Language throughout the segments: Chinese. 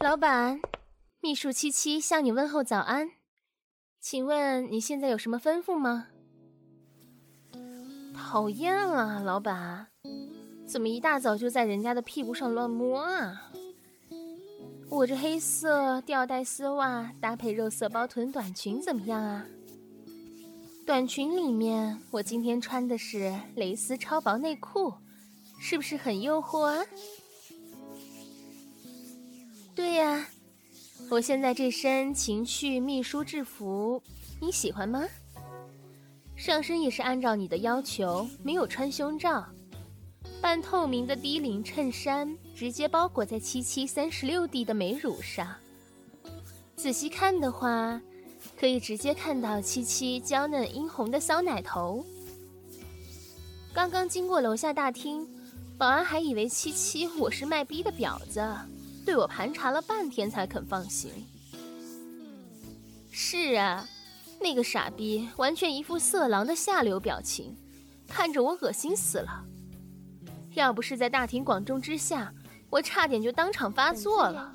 老板，秘书七七向你问候早安，请问你现在有什么吩咐吗？讨厌啊，老板，怎么一大早就在人家的屁股上乱摸啊？我这黑色吊带丝袜搭配肉色包臀短裙怎么样啊？短裙里面我今天穿的是蕾丝超薄内裤，是不是很诱惑啊？对呀，我现在这身情趣秘书制服，你喜欢吗？上身也是按照你的要求，没有穿胸罩，半透明的低领衬衫直接包裹在七七36D 的美乳上。仔细看的话，可以直接看到七七娇嫩殷红的骚奶头。刚刚经过楼下大厅，保安还以为七七我是卖逼的婊子，对我盘查了半天才肯放行。是啊，那个傻逼完全一副色狼的下流表情，看着我恶心死了。要不是在大庭广众之下，我差点就当场发作了。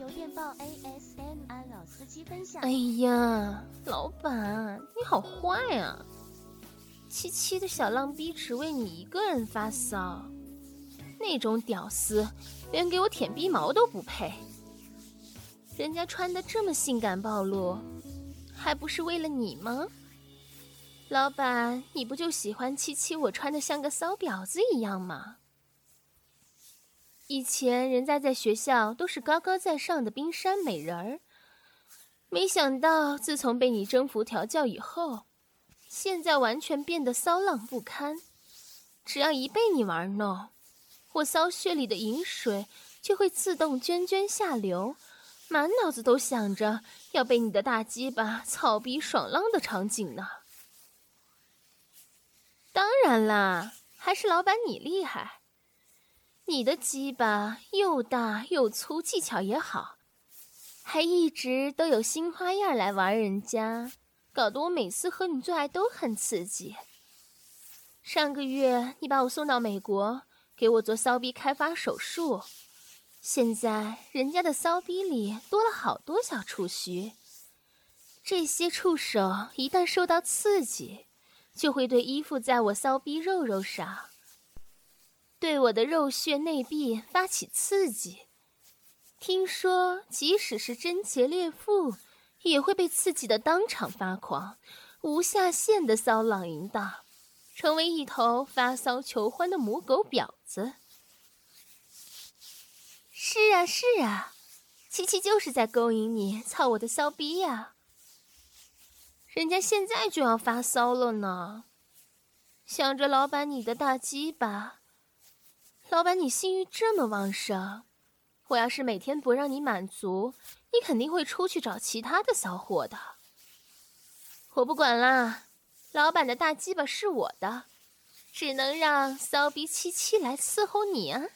哎呀，老板，你好坏啊！七七的小浪逼只为你一个人发骚，那种屌丝连给我舔逼毛都不配。人家穿得这么性感暴露，还不是为了你吗？老板，你不就喜欢七七我穿得像个骚婊子一样吗？以前人家在学校都是高高在上的冰山美人儿，没想到自从被你征服调教以后，现在完全变得骚浪不堪。只要一被你玩弄，我骚血里的饮水就会自动涓涓下流，满脑子都想着要被你的大鸡巴草逼爽浪的场景呢。当然啦，还是老板你厉害。你的鸡巴又大又粗，技巧也好，还一直都有新花样来玩人家，搞得我每次和你做爱都很刺激。上个月你把我送到美国，给我做骚逼开发手术，现在人家的骚逼里多了好多小触须，这些触手一旦受到刺激，就会对依附在我骚逼肉肉上，对我的肉血内壁发起刺激。听说即使是贞洁烈妇，也会被刺激的当场发狂，无下限的骚浪淫荡，成为一头发骚求欢的母狗婊子。是啊是啊，七七就是在勾引你，操我的骚逼呀！人家现在就要发骚了呢。想着老板你的大鸡巴，老板你性欲这么旺盛，我要是每天不让你满足，你肯定会出去找其他的骚货的。我不管啦，老板的大鸡巴是我的，只能让骚逼七七来伺候你啊。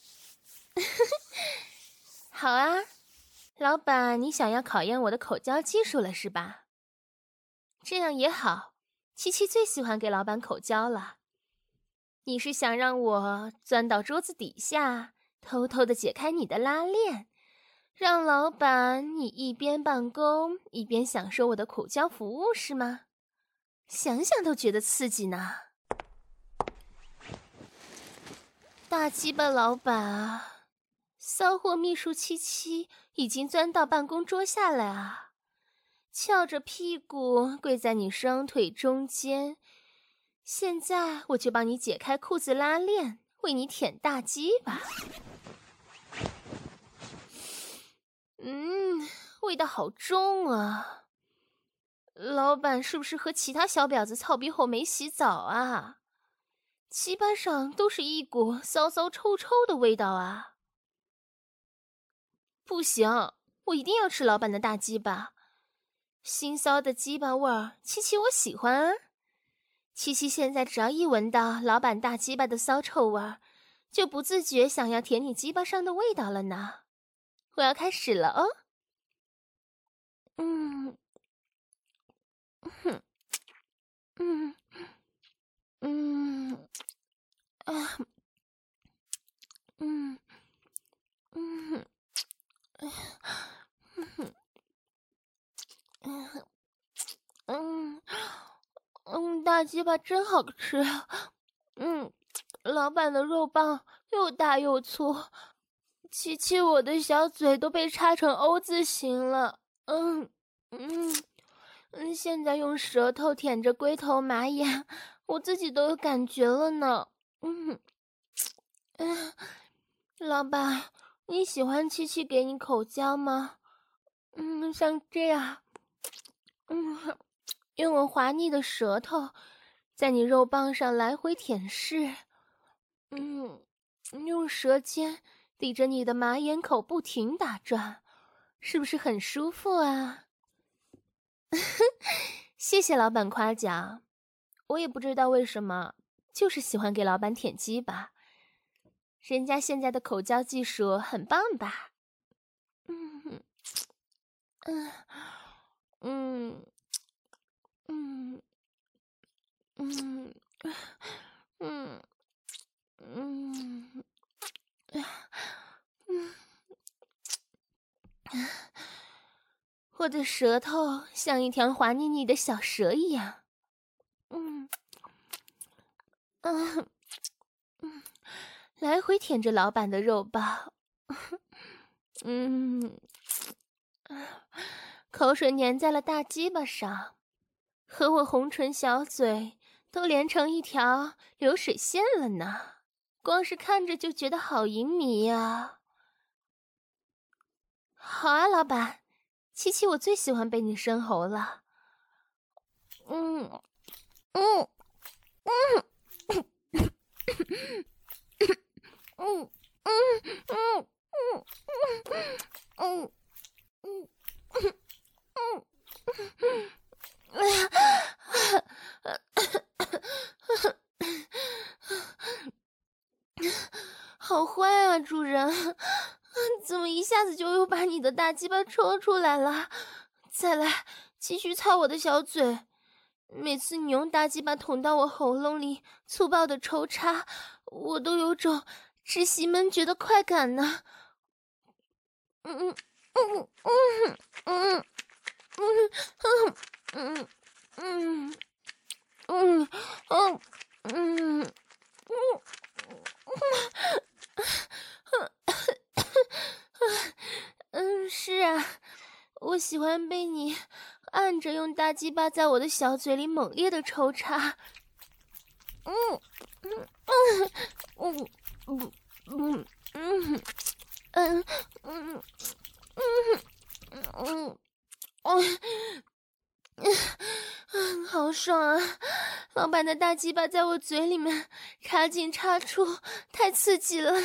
好啊，老板你想要考验我的口交技术了是吧？这样也好，七七最喜欢给老板口交了。你是想让我钻到桌子底下，偷偷地解开你的拉链，让老板你一边办公一边享受我的口交服务是吗？想想都觉得刺激呢。大鸡巴老板啊，骚货秘书七七已经钻到办公桌下来啊，翘着屁股跪在你双腿中间。现在我就帮你解开裤子拉链，为你舔大鸡巴。味道好重啊！老板是不是和其他小婊子操逼后没洗澡啊？鸡巴上都是一股骚骚臭臭的味道啊！不行，我一定要吃老板的大鸡巴。腥骚的鸡巴味儿，七七我喜欢啊！七七现在只要一闻到老板大鸡巴的骚臭味儿，就不自觉想要舔你鸡巴上的味道了呢。我要开始了哦。 大鸡巴真好吃。老板的肉棒又大又粗，七七我的小嘴都被插成 O 字形了。现在用舌头舔着龟头马眼，我自己都有感觉了呢。老板，你喜欢七七给你口交吗？像这样，用我滑腻的舌头在你肉棒上来回舔舐，用舌尖抵着你的马眼口不停打转，是不是很舒服啊？谢谢老板夸奖，我也不知道为什么，就是喜欢给老板舔鸡巴。人家现在的口交技术很棒吧？我的舌头像一条滑腻腻的小蛇一样，来回舔着老板的肉棒，口水粘在了大鸡巴上，和我红唇小嘴都连成一条流水线了呢，光是看着就觉得好淫靡呀。好啊，老板，七七我最喜欢被你生喉了。好坏啊，主人，怎么一下子就又把你的大鸡巴抽出来了？再来，继续操我的小嘴。每次你用大鸡巴捅到我喉咙里，粗暴的抽插，我都有种窒息闷绝的快感呢。是啊，我喜欢被你按着用大鸡巴在我的小嘴里猛烈的抽插。好爽啊！老板的大鸡巴在我嘴里面插进插出，太刺激了。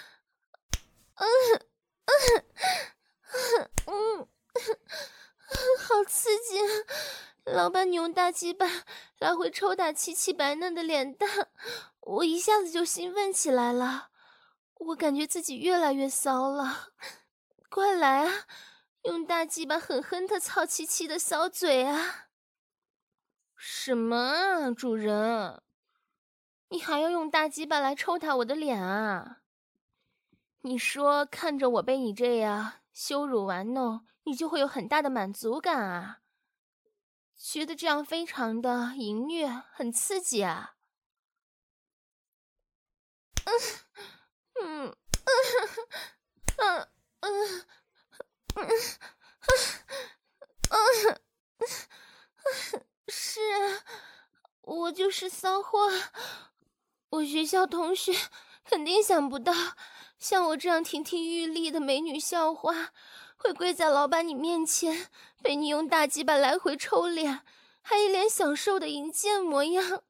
好刺激！老板，你用大鸡巴来回抽打七七白嫩的脸蛋，我一下子就兴奋起来了。我感觉自己越来越骚了，快来啊！用大鸡巴狠狠地操七七的小嘴啊！什么啊，主人？你还要用大鸡巴来抽打我的脸啊？你说看着我被你这样羞辱玩弄，你就会有很大的满足感啊？觉得这样非常的淫虐，很刺激啊？是啊，我就是骚货。我学校同学肯定想不到，像我这样亭亭玉立的美女校花，会跪在老板你面前，被你用大鸡巴来回抽脸，还一脸享受的淫贱模样。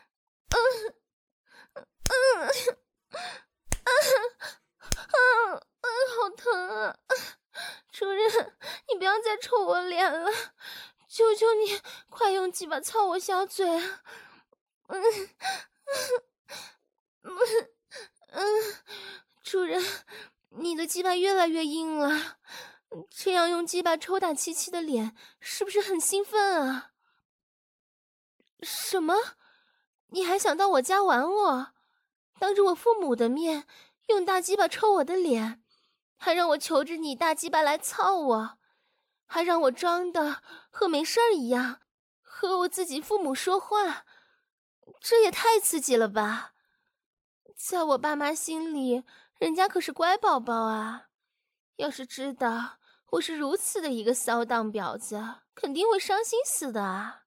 好疼啊！主人，你不要再抽我脸了，求求你，快用鸡巴操我小嘴啊！主人，你的鸡巴越来越硬了，这样用鸡巴抽打七七的脸，是不是很兴奋啊？什么？你还想到我家玩我？当着我父母的面，用大鸡巴抽我的脸，还让我求着你大鸡巴来操我，还让我装的和没事儿一样，和我自己父母说话， 这也太刺激了吧！在我爸妈心里，人家可是乖宝宝啊。要是知道我是如此的一个骚荡婊子，肯定会伤心死的啊。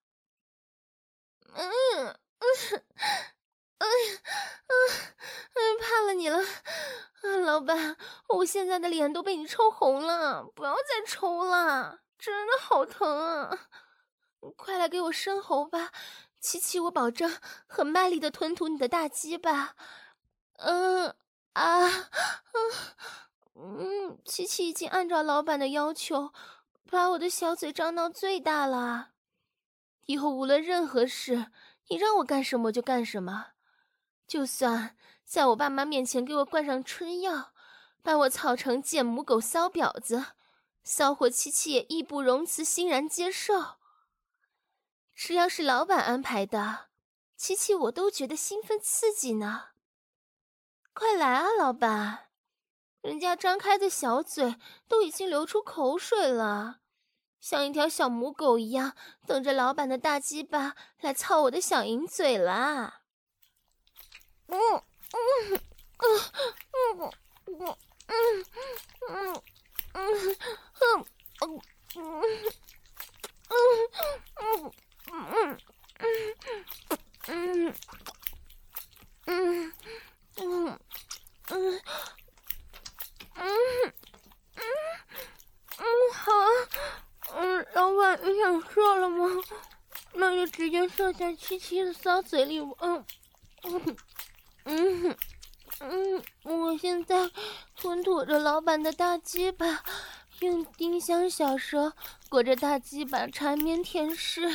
怕了你了，老板，我现在的脸都被你抽红了，不要再抽了，真的好疼啊！快来给我生喉吧，七七，我保证很卖力的吞吐你的大鸡巴。七七已经按照老板的要求，把我的小嘴张到最大了。以后无论任何事，你让我干什么就干什么，就算在我爸妈面前给我灌上春药，把我操成贱母狗骚婊子，骚货七七也义不容辞，欣然接受。只要是老板安排的，七七我都觉得兴奋刺激呢。快来啊，老板，人家张开的小嘴都已经流出口水了，像一条小母狗一样，等着老板的大鸡巴来操我的小银嘴啦。好啊，老板，你想射了吗？那就直接射在七七的骚嘴里。我现在吞吐着老板的大鸡巴，用丁香小舌裹着大鸡巴缠绵舔舐。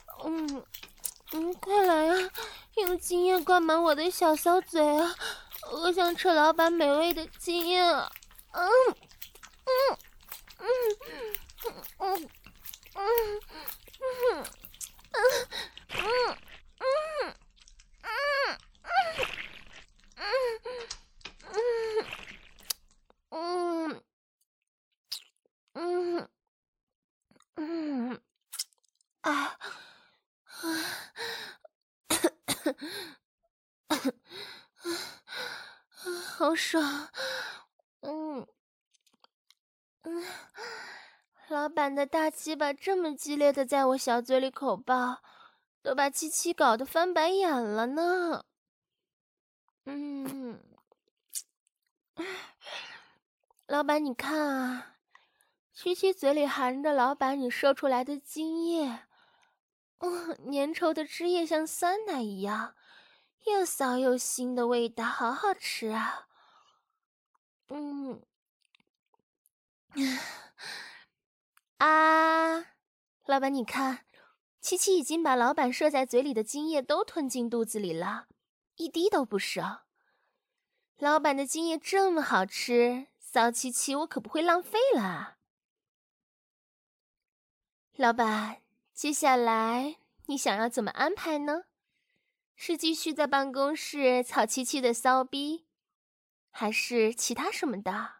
快来啊，用精液灌满我的小骚嘴啊！我想吃老板美味的精液啊！好爽！老板的大鸡巴这么激烈的在我小嘴里口爆，都把七七搞得翻白眼了呢。老板你看啊，七七嘴里含着老板你射出来的精液，粘稠的汁液像酸奶一样，又骚又腥的味道，好好吃啊。老板你看，七七已经把老板射在嘴里的精液都吞进肚子里了，一滴都不少。老板的精液这么好吃，骚七七我可不会浪费了。老板，接下来你想要怎么安排呢？是继续在办公室操七七的骚逼，还是其他什么的？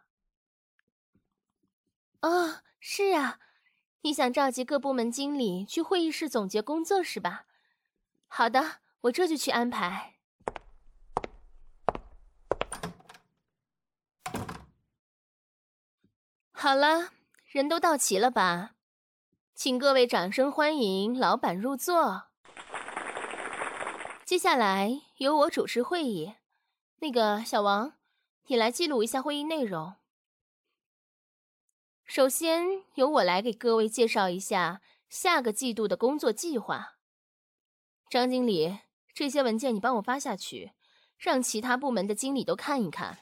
是啊，你想召集各部门经理去会议室总结工作是吧？好的，我这就去安排。好了，人都到齐了吧？请各位掌声欢迎老板入座。接下来由我主持会议，那个小王，你来记录一下会议内容。首先由我来给各位介绍一下下个季度的工作计划。张经理，这些文件你帮我发下去，让其他部门的经理都看一看。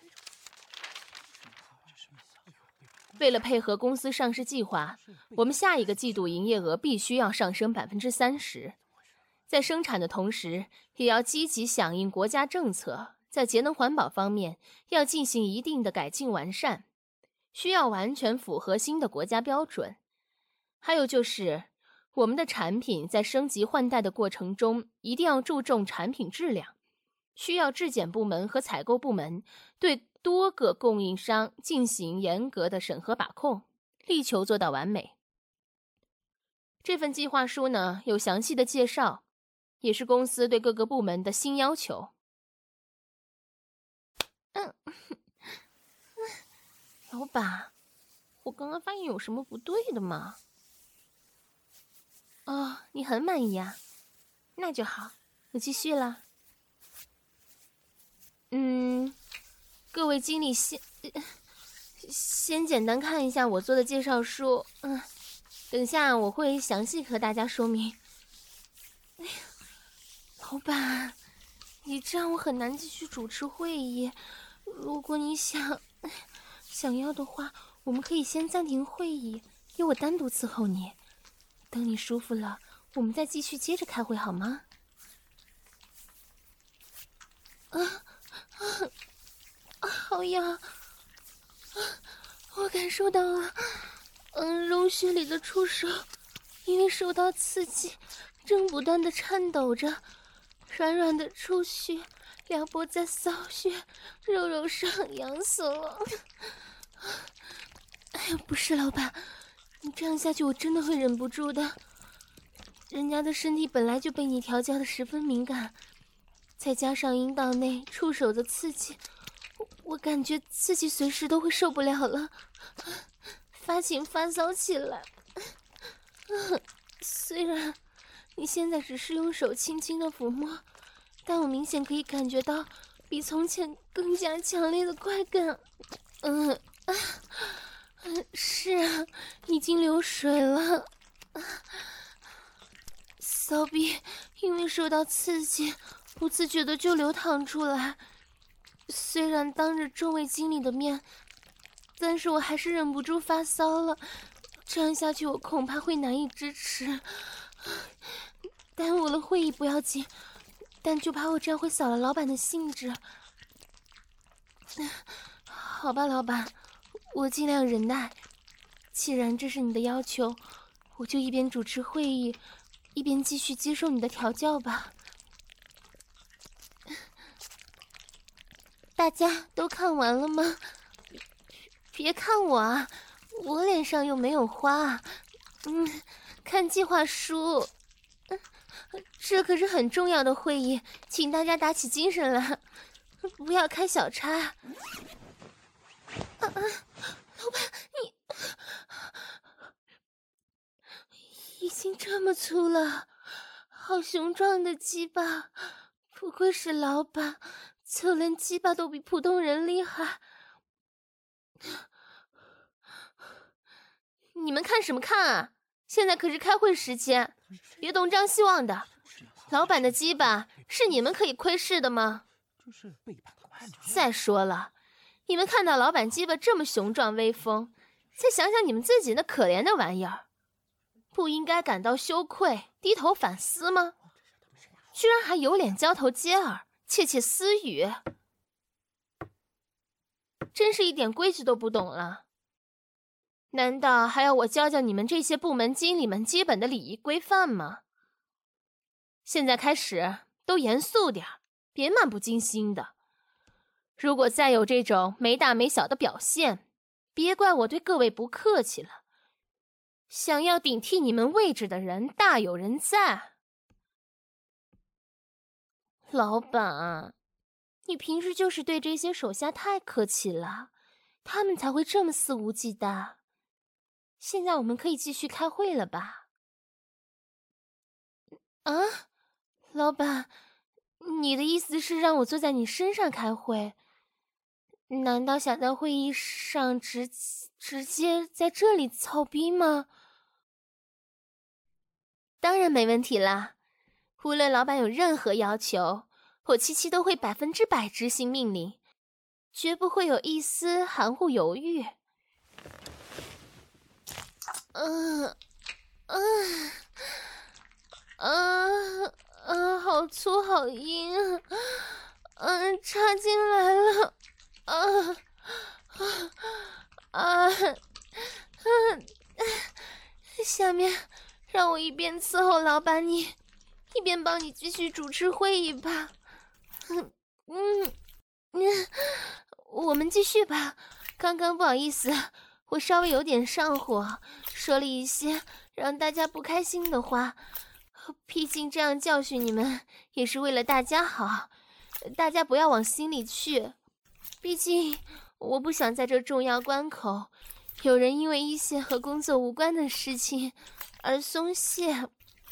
为了配合公司上市计划，我们下一个季度营业额必须要上升30%。在生产的同时，也要积极响应国家政策，在节能环保方面要进行一定的改进完善，需要完全符合新的国家标准。还有就是，我们的产品在升级换代的过程中，一定要注重产品质量，需要质检部门和采购部门对多个供应商进行严格的审核把控，力求做到完美。这份计划书呢，有详细的介绍， 也是公司对各个部门的新要求。老板，我刚刚发现有什么不对的吗？哦，你很满意啊，那就好，我继续了。各位经理先简单看一下我做的介绍书，等下我会详细和大家说明。哎呀，老板，你这样我很难继续主持会议。如果你想要的话，我们可以先暂停会议，由我单独伺候你。等你舒服了，我们再继续接着开会，好吗？好痒！我感受到了，龙穴里的触手因为受到刺激，正不断的颤抖着，软软的触须撩拨在骚穴肉肉上，痒死了！哎呀，不是老板，你这样下去我真的会忍不住的。人家的身体本来就被你调教的十分敏感，再加上阴道内触手的刺激，我感觉自己随时都会受不了了，发情发骚起来。虽然你现在只是用手轻轻的抚摸，但我明显可以感觉到比从前更加强烈的快感。是啊，已经流水了。骚逼因为受到刺激，不自觉的就流淌出来。虽然当着众位经理的面，但是我还是忍不住发骚了。这样下去我恐怕会难以支持。耽误了会议不要紧，但就怕我这样会扫了老板的兴致。好吧，老板，我尽量忍耐。既然这是你的要求，我就一边主持会议，一边继续接受你的调教吧。大家都看完了吗？别看我啊，我脸上又没有花。看计划书。这可是很重要的会议，请大家打起精神来，不要开小差。老板，你已经这么粗了，好雄壮的鸡巴，不愧是老板，就连鸡巴都比普通人厉害。你们看什么看啊？现在可是开会时间，别东张西望的。老板的鸡巴是你们可以窥视的吗？再说了，你们看到老板鸡巴这么雄壮威风，再想想你们自己那可怜的玩意儿，不应该感到羞愧，低头反思吗？居然还有脸交头接耳，窃窃私语，真是一点规矩都不懂了。难道还要我教教你们这些部门经理们基本的礼仪规范吗？现在开始，都严肃点，别漫不经心的。如果再有这种没大没小的表现，别怪我对各位不客气了。想要顶替你们位置的人大有人在。老板，你平时就是对这些手下太客气了，他们才会这么肆无忌惮。现在我们可以继续开会了吧？啊，老板，你的意思是让我坐在你身上开会？难道想在会议上直接在这里操逼吗？当然没问题啦，无论老板有任何要求，我七七都会100%执行命令，绝不会有一丝含糊犹豫。好粗好硬啊！插进来了，下面让我一边伺候老板你，一边帮你继续主持会议吧。我们继续吧。刚刚不好意思，我稍微有点上火，说了一些让大家不开心的话， 毕竟这样教训你们也是为了大家好，大家不要往心里去。毕竟我不想在这重要关口，有人因为一些和工作无关的事情而松懈。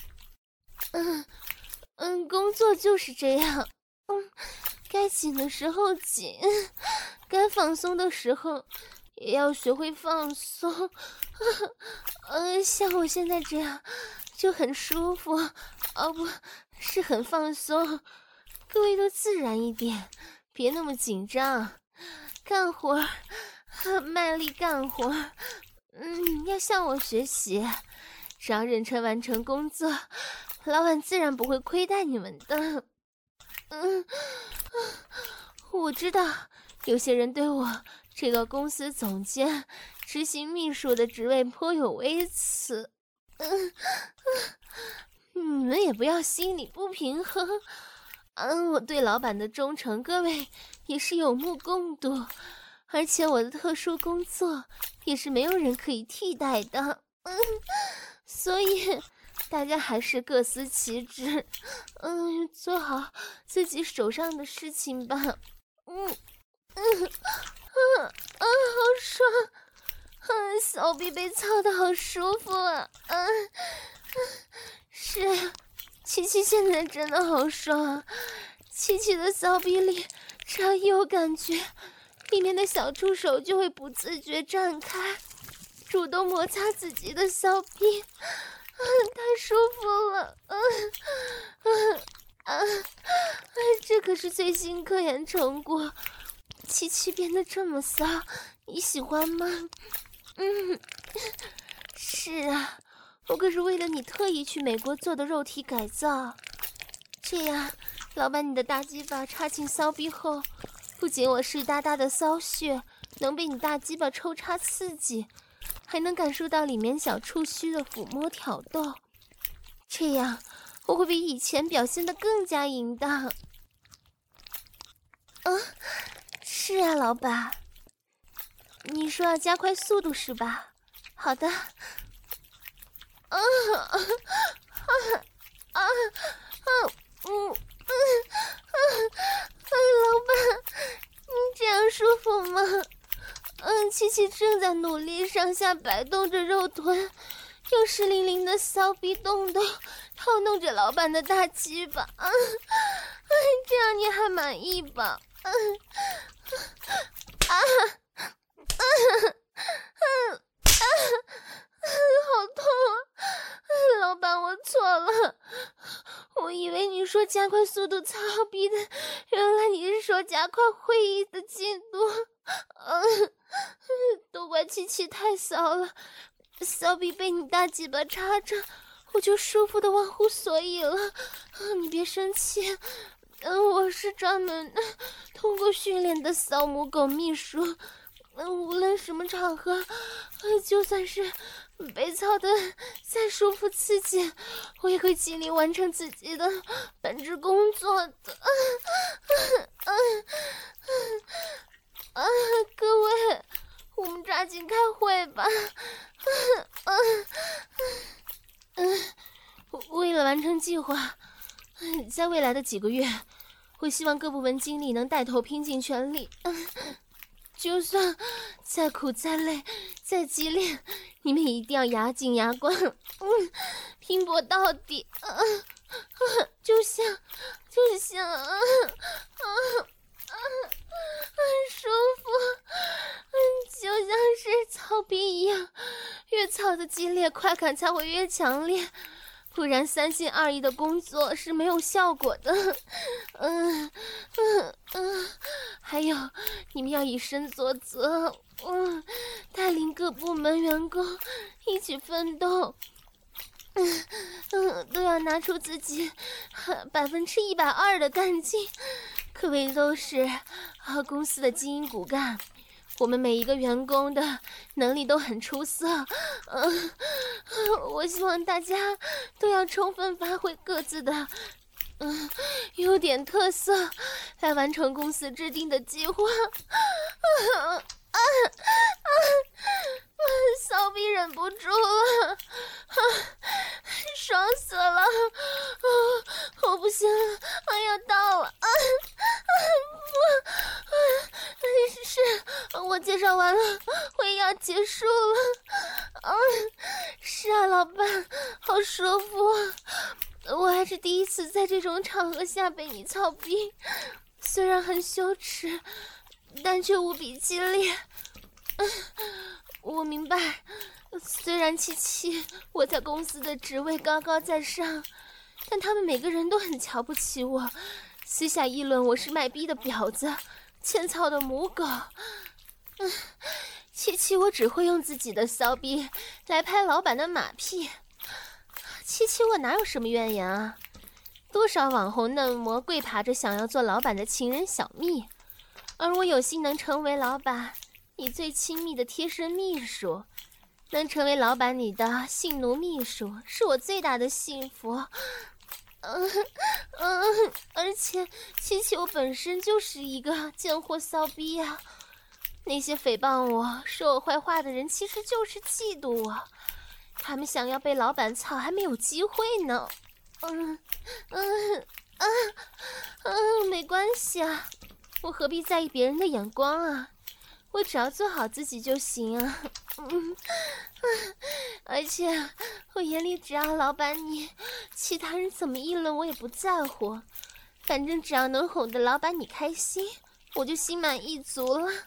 工作就是这样，该紧的时候紧，该放松的时候也要学会放松。像我现在这样就很舒服，不是很放松。各位都自然一点，别那么紧张，干活卖力干活。要向我学习，只要认真完成工作，老板自然不会亏待你们的。我知道有些人对我这个公司总监、执行秘书的职位颇有微词，你们也不要心里不平衡。我对老板的忠诚，各位也是有目共睹，而且我的特殊工作也是没有人可以替代的。所以大家还是各司其职，做好自己手上的事情吧。好爽，骚逼被操的好舒服啊！是，七七现在真的好爽，七七的骚逼里只要一有感觉，里面的小触手就会不自觉展开，主动摩擦自己的骚逼，太舒服了。这可是最新科研成果，七七变得这么骚，你喜欢吗？是啊，我可是为了你特意去美国做的肉体改造，这样老板你的大鸡巴插进骚逼后，不仅我湿哒哒的骚穴能被你大鸡巴抽插刺激，还能感受到里面小触须的抚摸挑逗，这样我会比以前表现得更加淫荡。是啊，老板，你说要加快速度是吧？好的。老板，你这样舒服吗？七七正在努力上下摆动着肉臀，用湿淋淋的骚逼洞洞套弄着老板的大鸡巴。这样你还满意吧？好痛啊！老板，我错了，我以为你说加快速度操逼的，原来你是说加快会议的进度。都怪七七太骚了，骚逼被你大鸡巴插着，我就舒服的忘乎所以了。你别生气，我是专门通过训练的骚母狗秘书，无论什么场合，就算是被操的再舒服刺激，我也会尽力完成自己的本职工作的。各位，我们抓紧开会吧。为了完成计划，在未来的几个月，我希望各部门经理能带头拼尽全力。就算再苦再累再激烈，你们一定要牙紧牙关，拼搏到底。就像很舒服，就像是操逼一样，越操的激烈，快感才会越强烈，不然三心二意的工作是没有效果的。还有，你们要以身作则，带领各部门员工一起奋斗。都要拿出自己120%的干劲，可谓都是公司的基因骨干。我们每一个员工的能力都很出色，我希望大家都要充分发挥各自的优点特色，来完成公司制定的计划。骚逼忍不住了，爽死了！ 找完了，会议要结束了。是啊，老板，好舒服啊！我还是第一次在这种场合下被你操逼，虽然很羞耻，但却无比激烈。我明白，虽然七七我在公司的职位高高在上，但他们每个人都很瞧不起我，私下议论我是卖逼的婊子，欠操的母狗。七七我只会用自己的骚逼来拍老板的马屁。七七我哪有什么怨言啊？多少网红嫩模跪爬着想要做老板的情人小蜜，而我有幸能成为老板你最亲密的贴身秘书，能成为老板你的性奴秘书，是我最大的幸福。而且七七我本身就是一个贱货骚逼啊！那些诽谤我、说我坏话的人，其实就是嫉妒我，他们想要被老板操，还没有机会呢。没关系啊，我何必在意别人的眼光啊？我只要做好自己就行啊。而且我眼里只要老板你，其他人怎么议论我也不在乎，反正只要能哄得老板你开心，我就心满意足了。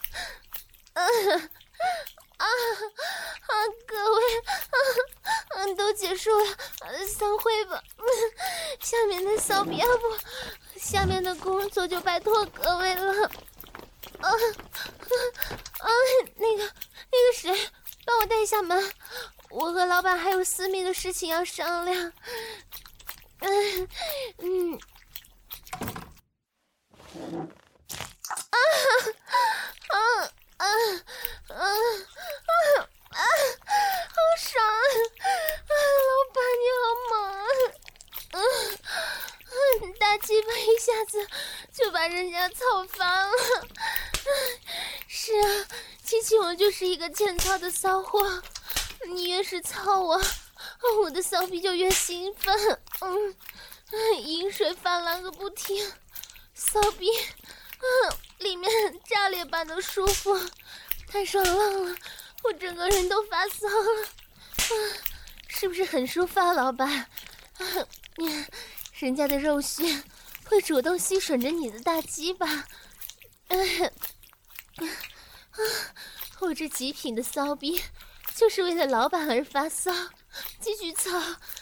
各位，都结束了，散会吧。下面的骚逼不，下面的工作就拜托各位了。那个谁，帮我带一下门，我和老板还有私密的事情要商量。好爽啊！老板你好猛啊！大鸡巴一下子就把人家操翻了。是啊，七七我就是一个欠操的骚货，你越是操我，我的骚逼就越兴奋。饮水泛滥个不停，骚逼里面炸裂般的舒服，太爽浪了，我整个人都发骚了。是不是很舒服啊，老板？人家的肉穴会主动吸吮着你的大鸡巴。我这极品的骚逼就是为了老板而发骚，继续操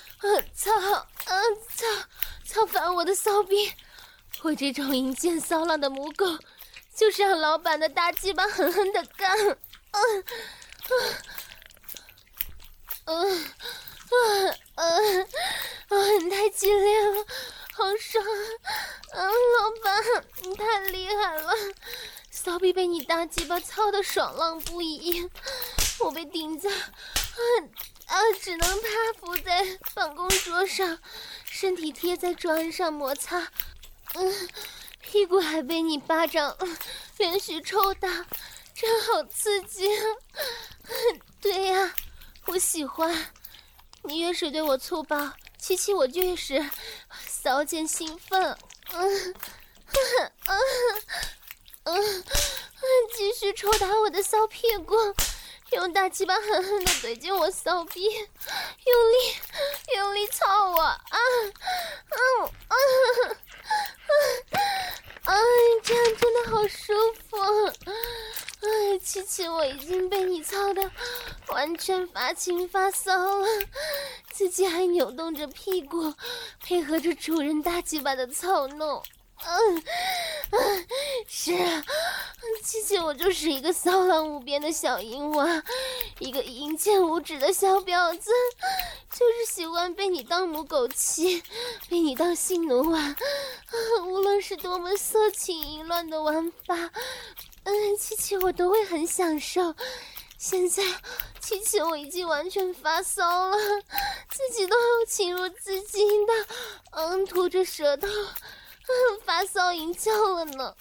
翻我的骚逼。我这种淫贱骚浪的母狗，就是让老板的大鸡巴狠狠的干。太激烈了，好爽啊！老板，你太厉害了，骚逼被你大鸡巴操得爽浪不已，我被顶在只能趴伏在办公桌上，身体贴在桌上摩擦，屁股还被你巴掌连续抽打，真好刺激啊！对呀，我喜欢你越是对我粗暴，七七我就越是骚贱兴奋。继续抽打我的骚屁股，用大鸡巴狠狠地怼进我骚逼，用力操我这样真的好舒服。七七我已经被你操得完全发情发骚了，自己还扭动着屁股，配合着主人大鸡巴的操弄。是啊，七七我就是一个骚浪无边的小淫娃，一个淫贱无耻的小婊子，就是喜欢被你当母狗骑，被你当性奴玩。无论是多么色情淫乱的玩法，七七我都会很享受。现在七七我已经完全发骚了，自己都情不自禁的吐着舌头发骚淫叫了呢。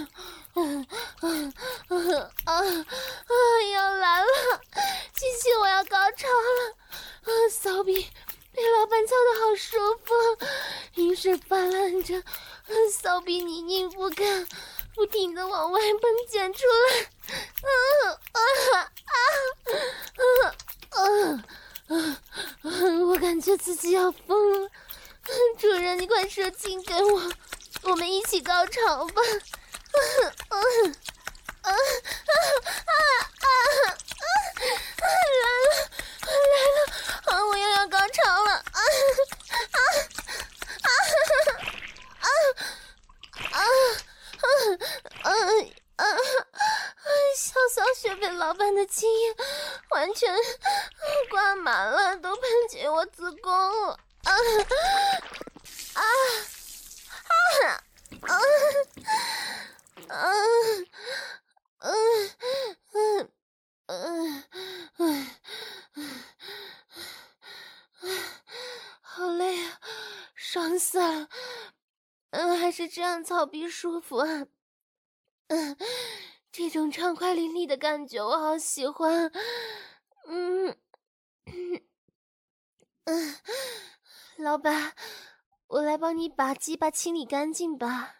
要来了，七七我要高潮了。骚逼被老板操得好舒服，饮水泛滥着，骚逼泥泞不堪，不停地往外喷溅出来。 我感觉自己要疯了，主人，你快射精给我，我们一起高潮吧！来了，我又要高潮了！小骚穴被老板的精液完全挂满了，都喷进我子宫了！好累啊，爽死了！还是这样操逼舒服啊！这种畅快淋漓的感觉我好喜欢。老板，我来帮你把鸡巴清理干净吧。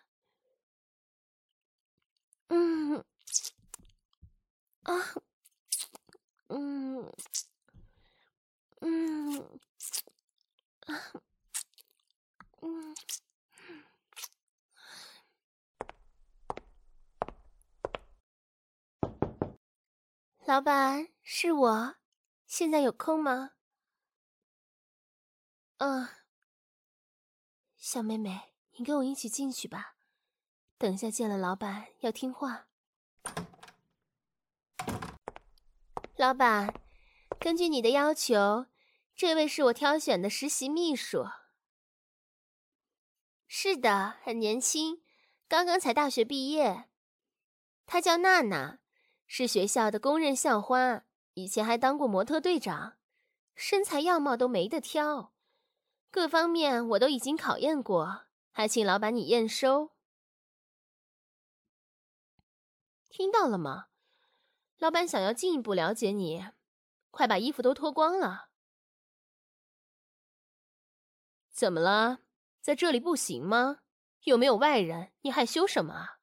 老板，是我，现在有空吗？小妹妹，你跟我一起进去吧。等下见了老板要听话。老板，根据你的要求，这位是我挑选的实习秘书。是的，很年轻，刚刚才大学毕业。她叫娜娜，是学校的公认校花，以前还当过模特队长，身材样貌都没得挑，各方面我都已经考验过，还请老板你验收。听到了吗？老板想要进一步了解你，快把衣服都脱光了。怎么了？在这里不行吗？又没有外人，你害羞什么啊？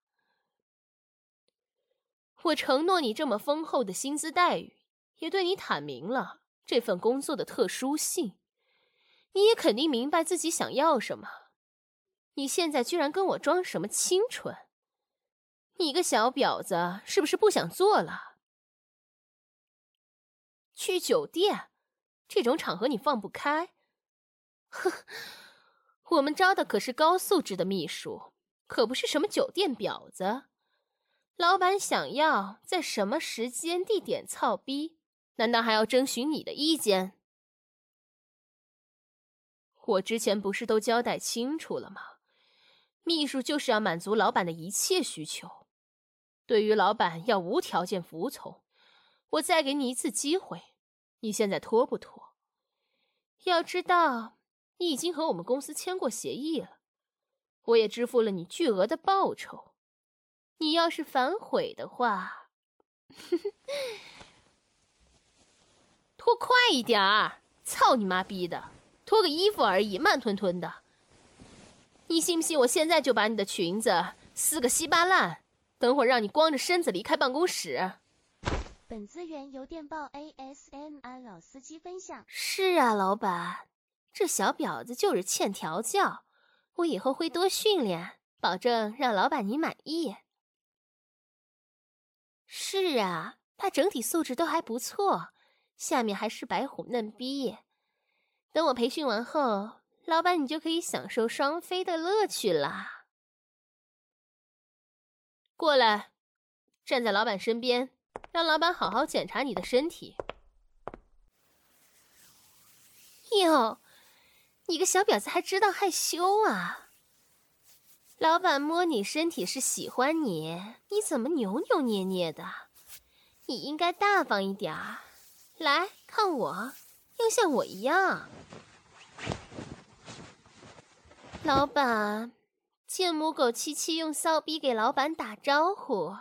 我承诺你这么丰厚的薪资待遇，也对你坦明了这份工作的特殊性，你也肯定明白自己想要什么。你现在居然跟我装什么清纯？你个小婊子，是不是不想做了？去酒店，这种场合你放不开？哼，我们招的可是高素质的秘书，可不是什么酒店婊子。老板想要在什么时间地点操逼，难道还要征询你的意见？我之前不是都交代清楚了吗？秘书就是要满足老板的一切需求，对于老板要无条件服从。我再给你一次机会，你现在脱不脱？要知道，你已经和我们公司签过协议了，我也支付了你巨额的报酬。你要是反悔的话，脱快一点儿！操你妈逼的，脱个衣服而已，慢吞吞的。你信不信我现在就把你的裙子撕个稀巴烂，等会儿让你光着身子离开办公室。 本资源由电报 ASMR 老司机分享。 是啊，老板，这小婊子就是欠调教，我以后会多训练，保证让老板你满意。是啊，她整体素质都还不错，下面还是白虎嫩逼。等我培训完后，老板你就可以享受双飞的乐趣啦。过来，站在老板身边，让老板好好检查你的身体。哟，你个小婊子还知道害羞啊！老板摸你身体是喜欢你，你怎么扭扭捏捏的？你应该大方一点儿。来看我，要像我一样。老板，见母狗七七用骚逼给老板打招呼。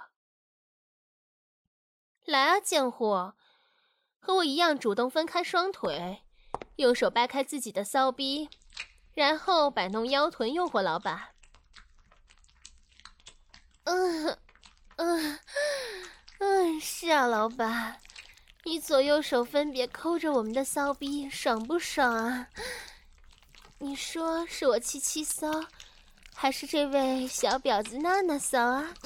来啊，贱货，和我一样主动分开双腿，用手掰开自己的骚逼，然后摆弄腰臀诱惑老板。 是啊，老板，你左右手分别抠着我们的骚逼，爽不爽啊？你说是我七七骚，还是这位小婊子娜娜骚啊？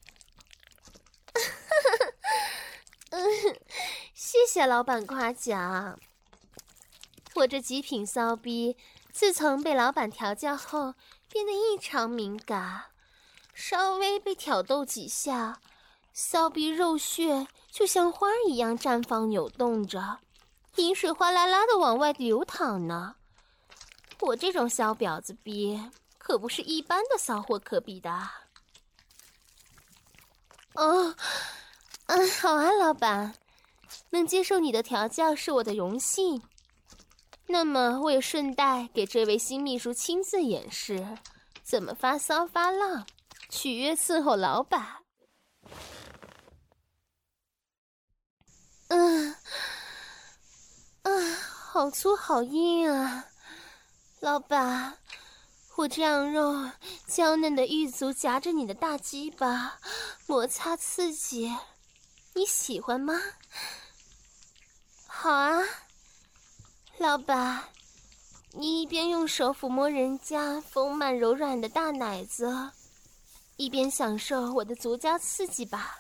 谢谢老板夸奖。我这极品骚逼，自从被老板调教后，变得异常敏感，稍微被挑逗几下，骚逼肉穴就像花一样绽放扭动着，饮水哗啦啦的往外流淌呢。我这种小婊子逼，可不是一般的骚货可比的。好啊，老板，能接受你的调教是我的荣幸。那么我也顺带给这位新秘书亲自演示怎么发骚发浪，取悦伺候老板。好粗好硬啊，老板，我这样肉娇嫩的玉足夹着你的大鸡巴，摩擦刺激，你喜欢吗？好啊，老板，你一边用手抚摸人家丰满柔软的大奶子，一边享受我的足交刺激吧。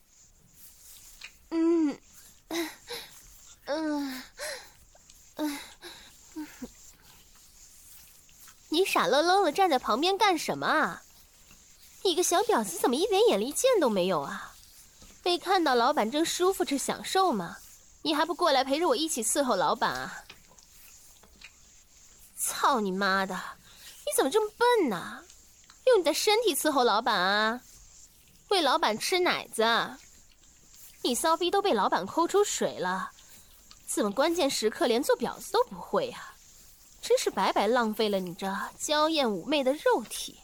你傻愣愣的站在旁边干什么啊？你个小婊子怎么一点眼力见都没有啊？没看到老板正舒服着享受吗？你还不过来陪着我一起伺候老板啊？操你妈的！你怎么这么笨呢？用你的身体伺候老板啊？喂老板吃奶子？你骚逼都被老板抠出水了，怎么关键时刻连做婊子都不会啊？真是白白浪费了你这娇艳妩媚的肉体。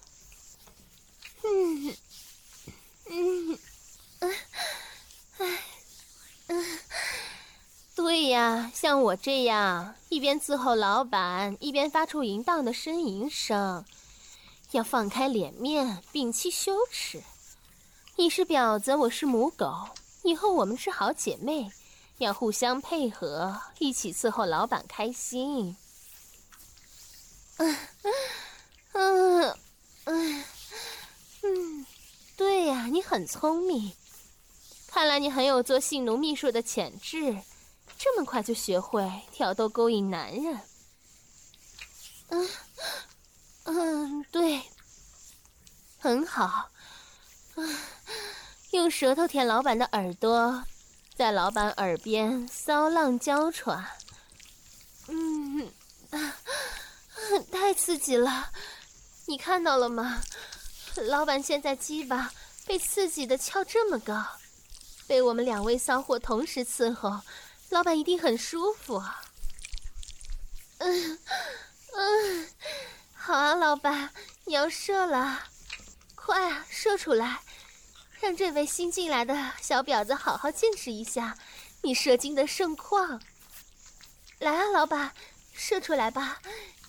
对呀，像我这样一边伺候老板，一边发出淫荡的呻吟声，要放开脸面，摒弃羞耻。你是婊子，我是母狗，以后我们是好姐妹，要互相配合，一起伺候老板开心。对呀，你很聪明，看来你很有做性奴秘书的潜质，这么快就学会挑逗勾引男人。对，很好。用舌头舔老板的耳朵，在老板耳边骚浪娇喘。太刺激了，你看到了吗？老板现在鸡巴被刺激的翘这么高，被我们两位骚货同时伺候，老板一定很舒服。好啊，老板，你要射了，快啊，射出来，让这位新进来的小婊子好好见识一下你射精的盛况。来啊，老板，射出来吧，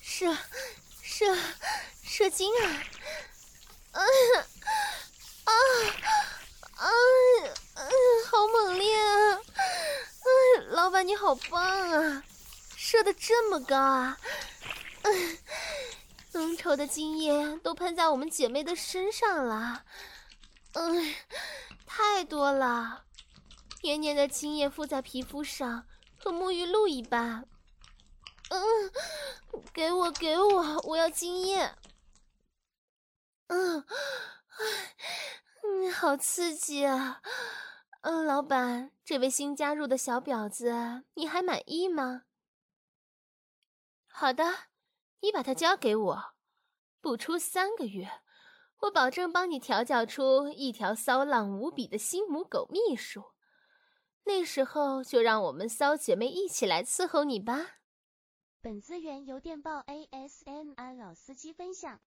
射精啊！好猛烈啊！老板你好棒啊，射得这么高啊！浓稠的精液都喷在我们姐妹的身上了，太多了，黏黏的精液附在皮肤上，和沐浴露一般。给我，我要精液。好刺激啊！老板，这位新加入的小婊子，你还满意吗？好的，你把它交给我，不出3个月，我保证帮你调教出一条骚浪无比的新母狗秘书。那时候就让我们骚姐妹一起来伺候你吧。 本资源由电报 ASMR 老司机分享。